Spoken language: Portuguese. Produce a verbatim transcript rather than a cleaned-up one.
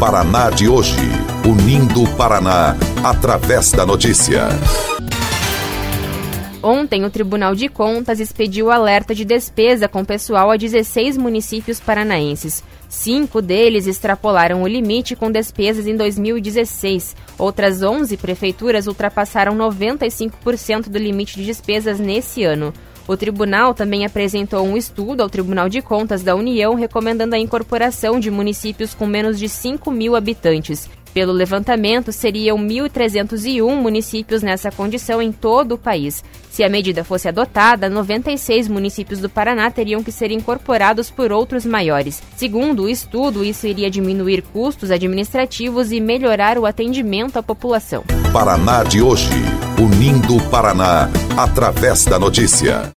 Paraná de hoje, unindo o Paraná através da notícia. Ontem, o Tribunal de Contas expediu alerta de despesa com pessoal a dezesseis municípios paranaenses. Cinco deles extrapolaram o limite com despesas em dois mil e dezesseis. Outras onze prefeituras ultrapassaram noventa e cinco por cento do limite de despesas nesse ano. O tribunal também apresentou um estudo ao Tribunal de Contas da União recomendando a incorporação de municípios com menos de cinco mil habitantes. Pelo levantamento, seriam mil trezentos e um municípios nessa condição em todo o país. Se a medida fosse adotada, noventa e seis municípios do Paraná teriam que ser incorporados por outros maiores. Segundo o estudo, isso iria diminuir custos administrativos e melhorar o atendimento à população. Paraná de hoje, unindo o Paraná através da notícia.